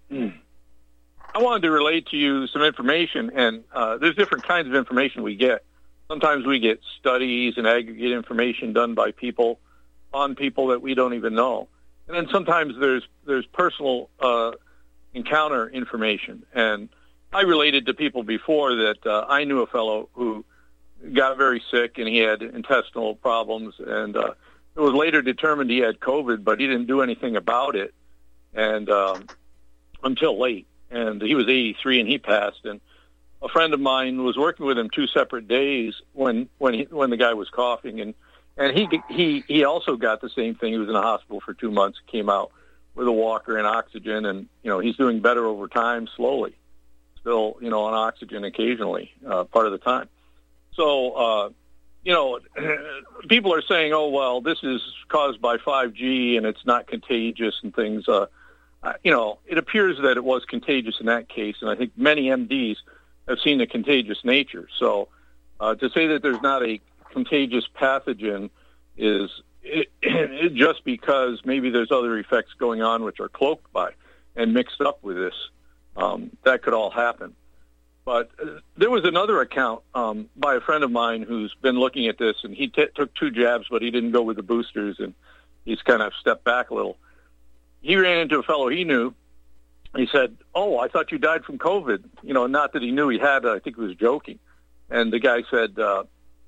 I wanted to relate to you some information, and uh, there's different kinds of information we get. Sometimes we get studies and aggregate information done by people on people that we don't even know. And then sometimes there's there's personal uh, encounter information. And I related to people before that uh, I knew a fellow who got very sick and he had intestinal problems, and uh, it was later determined he had COVID, but he didn't do anything about it, and um, until late. And he was eighty-three and he passed. And a friend of mine was working with him two separate days when when he, when the guy was coughing, and and he he he also got the same thing. He was in the hospital for two months, came out with a walker and oxygen, and you know, he's doing better over time, slowly, still, you know, on oxygen occasionally, uh, part of the time. So uh, you know, people are saying, oh well, this is caused by five G and it's not contagious and things. Uh, uh, you know, it appears that it was contagious in that case, and I think many M Ds have seen the contagious nature. So uh, to say that there's not a contagious pathogen is it, it just because maybe there's other effects going on which are cloaked by and mixed up with this. Um, that could all happen. But uh, there was another account um, by a friend of mine who's been looking at this, and he t- took two jabs, but he didn't go with the boosters, and he's kind of stepped back a little. He ran into a fellow he knew. He said, oh, I thought you died from COVID. You know, not that he knew he had it. I think he was joking. And the guy said, uh,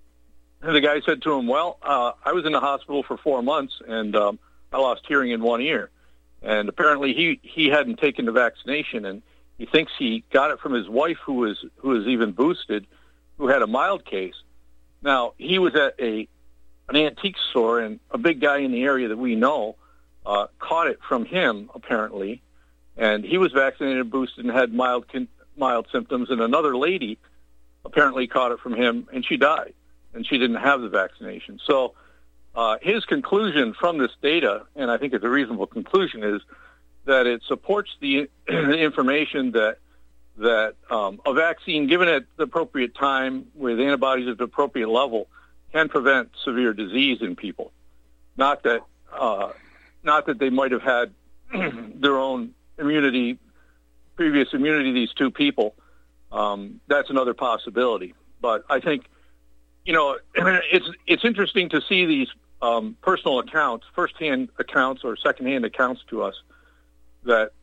the guy said to him, well, uh, I was in the hospital for four months, and um, I lost hearing in one ear. And apparently he, he hadn't taken the vaccination, and he thinks he got it from his wife, who was who was even boosted, who had a mild case. Now, he was at a an antique store, and a big guy in the area that we know uh, caught it from him, apparently. And he was vaccinated, boosted, and had mild mild symptoms. And another lady apparently caught it from him, and she died, and she didn't have the vaccination. So uh, his conclusion from this data, and I think it's a reasonable conclusion, is that it supports the, the information that that um, a vaccine given at the appropriate time with antibodies at the appropriate level can prevent severe disease in people. Not that uh, not that they might have had their own immunity, previous immunity, these two people. Um, that's another possibility. But I think, you know, it's it's interesting to see these um, personal accounts, first-hand accounts or second-hand accounts to us that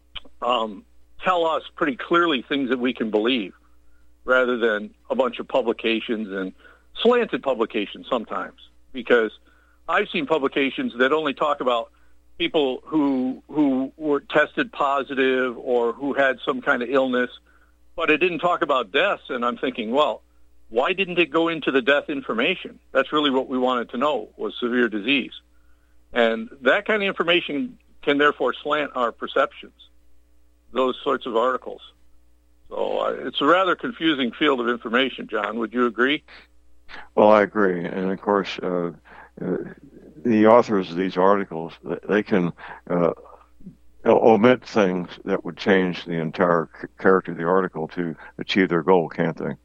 um, tell us pretty clearly things that we can believe, rather than a bunch of publications and slanted publications sometimes. Because I've seen publications that only talk about people who who were tested positive or who had some kind of illness, but it didn't talk about deaths. And I'm thinking, well, why didn't it go into the death information? That's really what we wanted to know, was severe disease. And that kind of information can therefore slant our perceptions, those sorts of articles. So uh, it's a rather confusing field of information, John. Would you agree? Well, I agree. And, of course, uh, uh, the authors of these articles, they can uh, omit things that would change the entire c- character of the article to achieve their goal, can't they?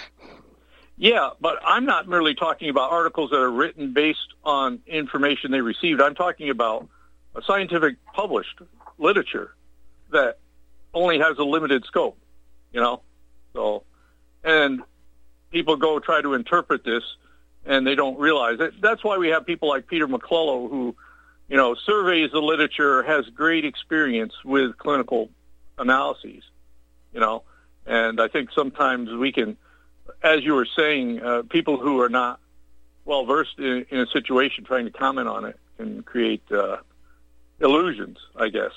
Yeah, but I'm not merely talking about articles that are written based on information they received. I'm talking about a scientific published literature that only has a limited scope, you know? So, and people go try to interpret this, and they don't realize it. That's why we have people like Peter McClellan, who, you know, surveys the literature, has great experience with clinical analyses, you know? And I think sometimes we can, as you were saying, uh, people who are not well-versed in, in a situation trying to comment on it can create uh, illusions, I guess.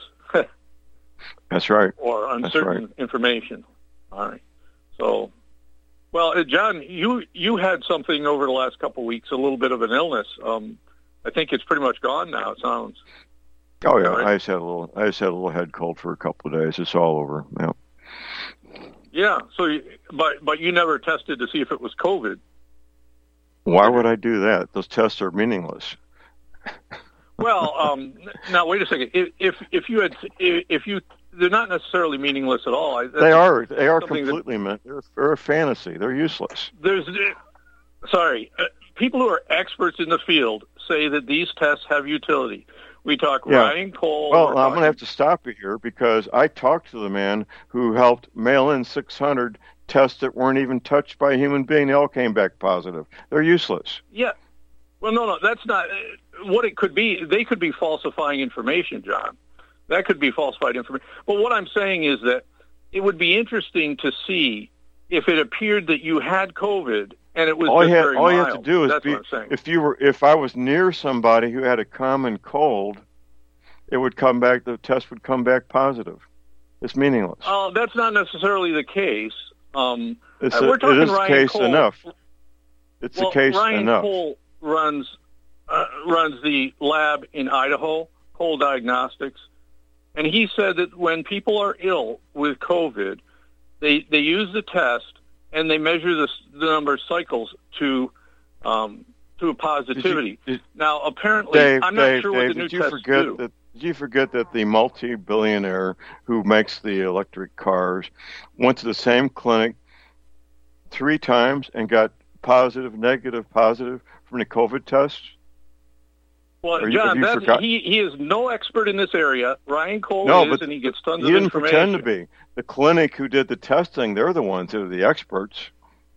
That's right. Or uncertain right. information. All right. So, well, uh, John, you you had something over the last couple of weeks, a little bit of an illness. Um, I think it's pretty much gone now, it sounds. Oh, yeah. Right? I just had a little I just had a little head cold for a couple of days. It's all over. Yeah. Yeah. So, you, but but you never tested to see if it was COVID. Why would I do that? Those tests are meaningless. Well, um, now wait a second. If if, if you had if you they're not necessarily meaningless at all. That's they are. They are something completely meant. They're, they're a fantasy. They're useless. There's, sorry, uh, people who are experts in the field say that these tests have utility. We talk Yeah. Ryan Cole. Well, we're I'm talking- going to have to stop you here because I talked to the man who helped mail in six hundred tests that weren't even touched by a human being. They all came back positive. They're useless. Yeah. Well, no, no, that's not uh, what it could be. They could be falsifying information, John. That could be falsified information. But what I'm saying is that it would be interesting to see if it appeared that you had COVID and it was all just you have, very all you mild. have to do is That's be, what I'm saying. if you were if I was near somebody who had a common cold, it would come back. The test would come back positive. It's meaningless. Uh, that's not necessarily the case. Um, It's uh, a, we're talking it is the Ryan case Cole. enough. It's well, the case Ryan enough. Cole runs uh, runs the lab in Idaho, Cole Diagnostics, and he said that when people are ill with COVID, they they use the test and they measure the, the number of cycles to um, to a positivity. Did you, did, now, apparently, Dave, I'm not Dave, sure Dave, what the new did you tests forget do. that? Did you forget that the multi-billionaire who makes the electric cars went to the same clinic three times and got positive, negative, positive from the COVID test? Well, Or you- John, have you that, forgot- he, he is no expert in this area. Ryan Cole No, is, but and he gets tons he of didn't information. pretend to be. The clinic who did the testing, they're the ones who are the experts.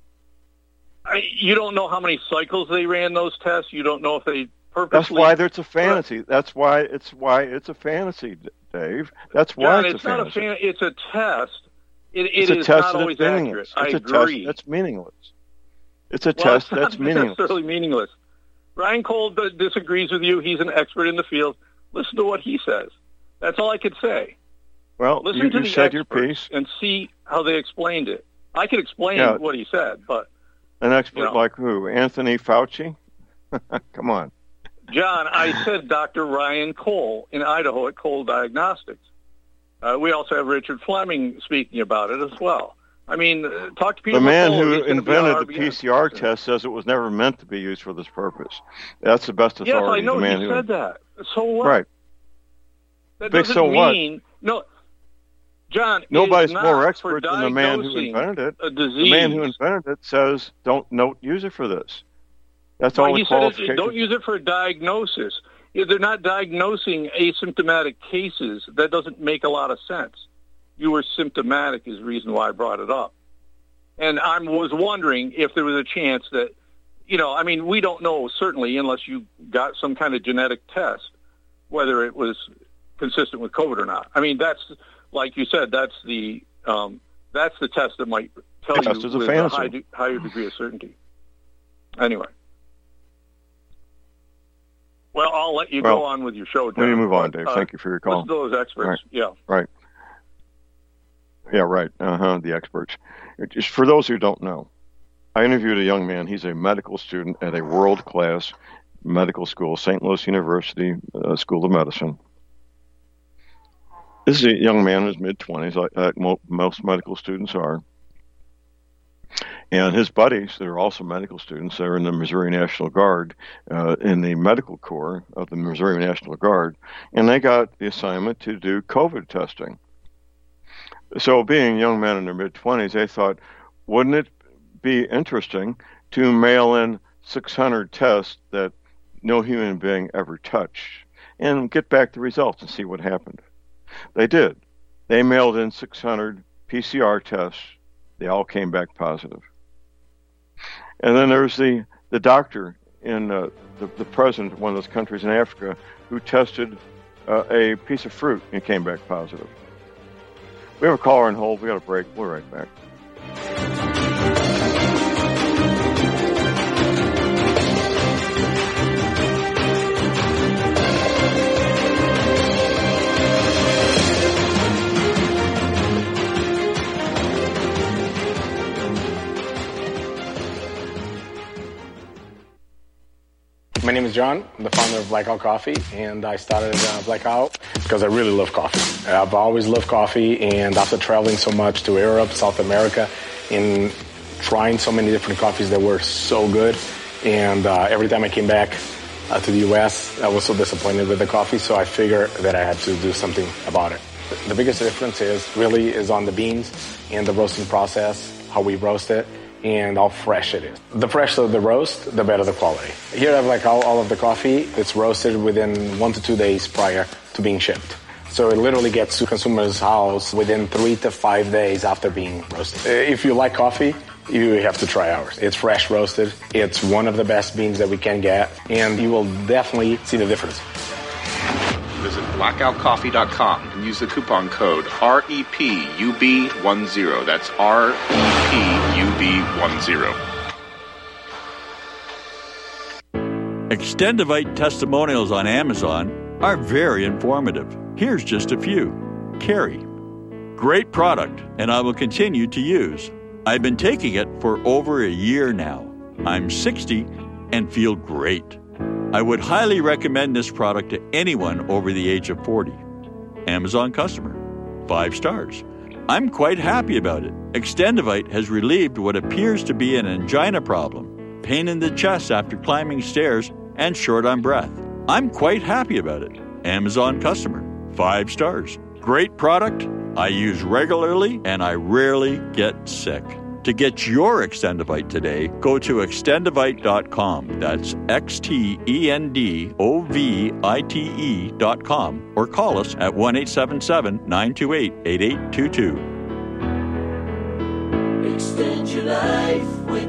I, you don't know how many cycles they ran those tests. You don't know if they purposely. That's why it's a fantasy. That's why it's why it's a fantasy, Dave. That's why John, it's, it's a not fantasy. a fan. It's a test. It, it's it a is test not and always it's meaningless. accurate. It's I a agree. test that's meaningless. It's a well, test it's not that's meaningless. necessarily meaningless. Ryan Cole d- disagrees with you. He's an expert in the field. Listen to what he says. That's all I could say. Well, Listen you, to you the said your experts piece. and see how they explained it. I could explain Yeah. what he said, but An expert you know. like who? Anthony Fauci? Come on. John, I said Doctor Ryan Cole in Idaho at Cole Diagnostics. Uh, we also have Richard Fleming speaking about it as well. I mean, uh, talk to Peter The man McCullough. who He's gonna be on invented the R B N. P C R test says it was never meant to be used for this purpose. That's the best Yes, authority. I know the man he who, said that. So what? Right. That Big doesn't so what? mean no. John, Nobody's it is not more for expert than the man who diagnosing invented it. a disease. The man who invented it says, "Don't note use it for this." That's Well, all the he said it, qualifications. don't use it for diagnosis. Yeah, they're not diagnosing asymptomatic cases. That doesn't make a lot of sense. You were symptomatic is the reason why I brought it up. And I was wondering if there was a chance that, you know, I mean, we don't know certainly unless you got some kind of genetic test whether it was consistent with COVID or not. I mean, that's, like you said, that's the um, that's the test that might tell The you test is a with fantasy. a high de- higher degree of certainty. Anyway. Well, I'll let you Well, go on with your show, John. Let me move on, Dave. Uh, Thank you for your call. Listen to those experts. Right. Yeah. Right. Yeah, right. Uh-huh, the experts. Just for those who don't know, I interviewed a young man. He's a medical student at a world-class medical school, Saint Louis University uh, School of Medicine. This is a young man in his mid-twenties, like, like mo- most medical students are. And his buddies, that are also medical students, they're in the Missouri National Guard, uh, in the medical corps of the Missouri National Guard, and they got the assignment to do COVID testing. So being young men in their mid-twenties, they thought, wouldn't it be interesting to mail in six hundred tests that no human being ever touched and get back the results and see what happened? They did. They mailed in six hundred P C R tests. They all came back positive. And then there's the, the doctor in uh, the, the president of one of those countries in Africa who tested uh, a piece of fruit and came back positive. We have a caller on hold. We got a break. We'll be right back. My name is John. I'm the founder of Blackout Coffee, and I started uh, Blackout because I really love coffee. I've always loved coffee, and after traveling so much to Europe, South America, and trying so many different coffees that were so good, and uh, every time I came back uh, to the U S, I was so disappointed with the coffee, so I figured that I had to do something about it. The biggest difference is really is on the beans and the roasting process, how we roast it, and how fresh it is. The fresher the roast, the better the quality. Here I have like all, all of the coffee. It's roasted within one to two days prior to being shipped. So it literally gets to consumers' house within three to five days after being roasted. If you like coffee, you have to try ours. It's fresh roasted. It's one of the best beans that we can get, and you will definitely see the difference. Visit blackout coffee dot com and use the coupon code R E P U B ten. That's R E P U B ten. Extendivite testimonials on Amazon are very informative. Here's just a few. Carrie. Great product, and I will continue to use. I've been taking it for over a year now. I'm sixty and feel great. I would highly recommend this product to anyone over the age of forty. Amazon customer. Five stars. I'm quite happy about it. Extendivite has relieved what appears to be an angina problem, pain in the chest after climbing stairs, and short on breath. I'm quite happy about it. Amazon customer. Five stars. Great product. I use regularly, and I rarely get sick. To get your Extendivite today, go to extendivite dot com. That's X T E N D O V I T E dot com. Or call us at one eight seven seven, nine two eight, eight eight two two. Extend your life with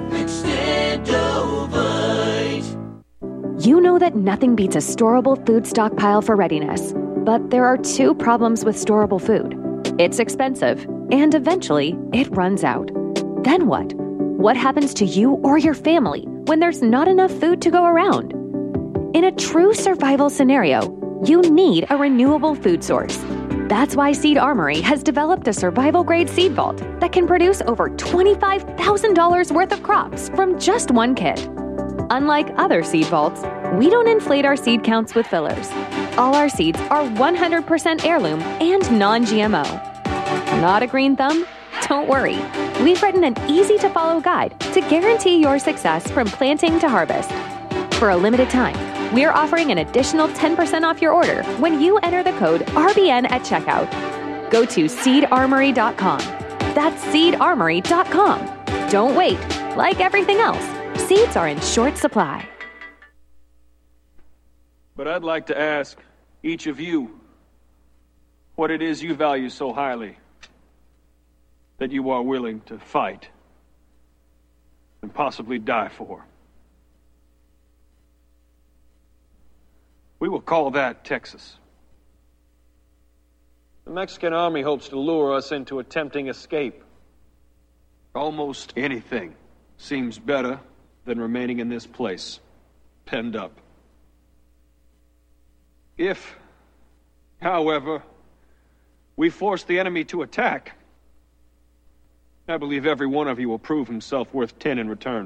Extendovite. You know that nothing beats a storable food stockpile for readiness. But there are two problems with storable food. It's expensive, and eventually it runs out. Then what? What happens to you or your family when there's not enough food to go around? In a true survival scenario, you need a renewable food source. That's why Seed Armory has developed a survival-grade seed vault that can produce over twenty-five thousand dollars worth of crops from just one kit. Unlike other seed vaults, we don't inflate our seed counts with fillers. All our seeds are one hundred percent heirloom and non-G M O. Not a green thumb? Don't worry. We've written an easy-to-follow guide to guarantee your success from planting to harvest. For a limited time, we're offering an additional ten percent off your order when you enter the code R B N at checkout. Go to seed armory dot com. That's seed armory dot com. Don't wait. Like everything else, seeds are in short supply. But I'd like to ask each of you what it is you value so highly that you are willing to fight and possibly die for. We will call that Texas. The Mexican army hopes to lure us into a tempting escape. Almost anything seems better than remaining in this place, penned up. If, however, we force the enemy to attack, I believe every one of you will prove himself worth ten in return.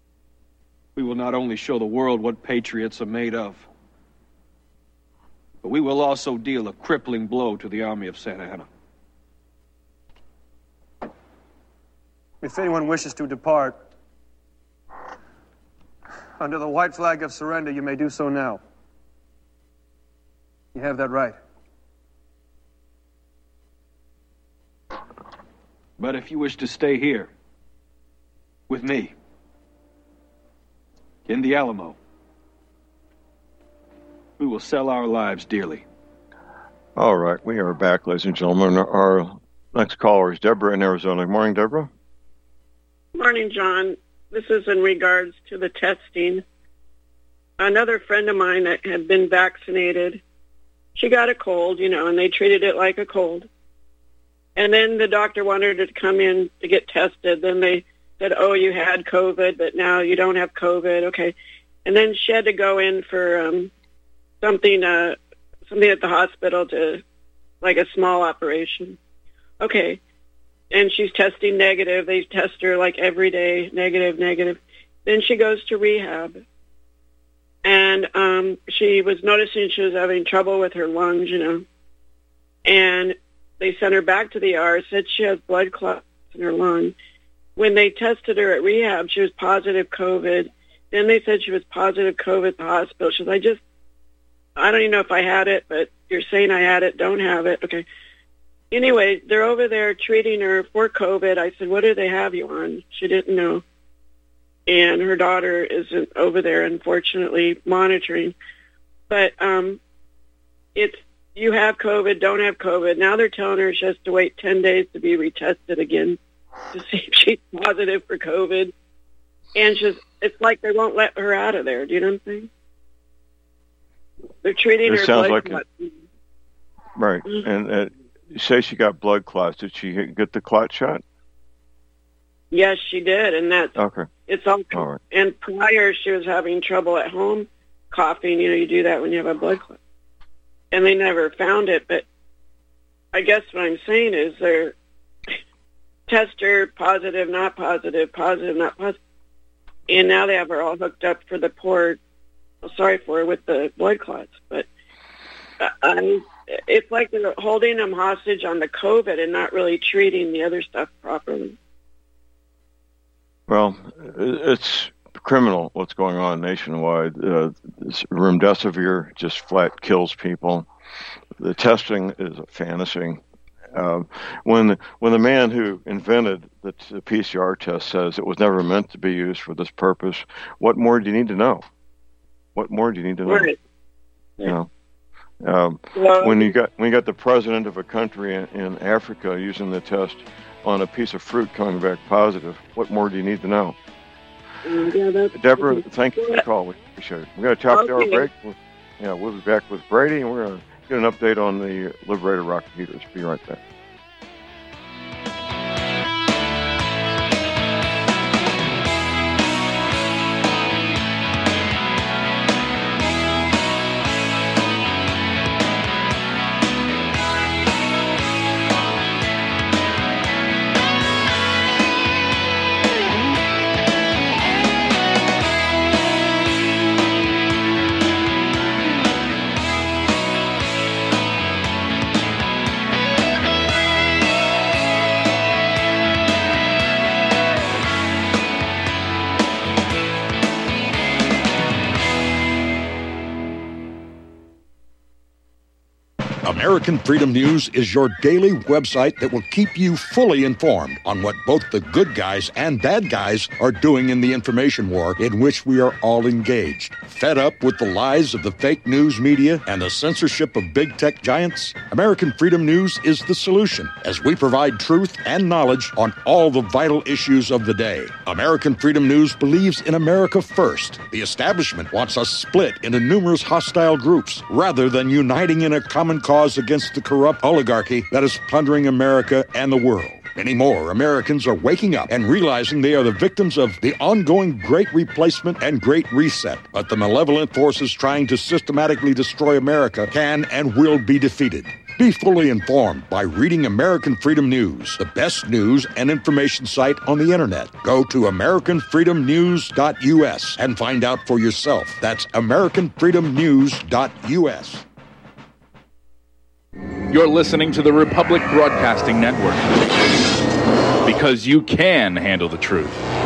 We will not only show the world what patriots are made of, but we will also deal a crippling blow to the army of Santa Anna. If anyone wishes to depart, under the white flag of surrender, you may do so now. You have that right. But if you wish to stay here, with me, in the Alamo, we will sell our lives dearly. All right, we are back, ladies and gentlemen. Our next caller is Deborah in Arizona. Good morning, Deborah. Morning, John. This is in regards to the testing. Another friend of mine that had been vaccinated, she got a cold, you know, and they treated it like a cold. And then the doctor wanted her to come in to get tested. Then they said, oh, you had COVID, but now you don't have COVID. Okay. And then she had to go in for um, something, uh, something at the hospital to, like a small operation. Okay. And she's testing negative. They test her like every day, negative, negative. Then she goes to rehab. And um, she was noticing she was having trouble with her lungs, you know. And they sent her back to the E R, said she has blood clots in her lung. When they tested her at rehab, she was positive COVID. Then they said she was positive COVID at the hospital. She said, I just, I don't even know if I had it, but you're saying I had it, don't have it. Okay. Anyway, they're over there treating her for COVID. I said, what do they have you on? She didn't know. And her daughter isn't over there, unfortunately, monitoring. But um, it's, you have COVID, don't have COVID. Now they're telling her she has to wait ten days to be retested again to see if she's positive for COVID. And she's, it's like they won't let her out of there. Do you know what I'm saying? They're treating it her sounds blood like clots. Right. Mm-hmm. And uh, you say she got blood clots. Did she get the clot shot? Yes, she did, and that's Okay. it's all. All right. And prior, she was having trouble at home, coughing. You know, you do that when you have a blood clot, and they never found it. But I guess what I'm saying is they're test her positive, not positive, positive, not positive, and now they have her all hooked up for the poor. Well, sorry for her with the blood clots, but uh, I'm, it's like they're holding them hostage on the COVID and not really treating the other stuff properly. Well, it's criminal what's going on nationwide. Uh, remdesivir just flat kills people. The testing is a fantasy. Uh, when when the man who invented the, the P C R test says it was never meant to be used for this purpose, what more do you need to know? What more do you need to know? Right. You know, um, Well- when you got when you got the president of a country in, in Africa using the test on a piece of fruit coming back positive, what more do you need to know? Yeah, that's Deborah, thank you for the call. We appreciate it. We're going to top the hour Okay. break. We'll, yeah, we'll be back with Brady, and we're going to get an update on the Liberator rocket heaters. Be right back. American Freedom News is your daily website that will keep you fully informed on what both the good guys and bad guys are doing in the information war in which we are all engaged. Fed up with the lies of the fake news media and the censorship of big tech giants? American Freedom News is the solution, as we provide truth and knowledge on all the vital issues of the day. American Freedom News believes in America first. The establishment wants us split into numerous hostile groups rather than uniting in a common cause against the corrupt oligarchy that is plundering America and the world. Many more Americans are waking up and realizing they are the victims of the ongoing Great Replacement and Great Reset. But the malevolent forces trying to systematically destroy America can and will be defeated. Be fully informed by reading American Freedom News, the best news and information site on the internet. Go to American Freedom News dot U S and find out for yourself. That's American Freedom News dot U S. You're listening to the Republic Broadcasting Network. Because you can handle the truth.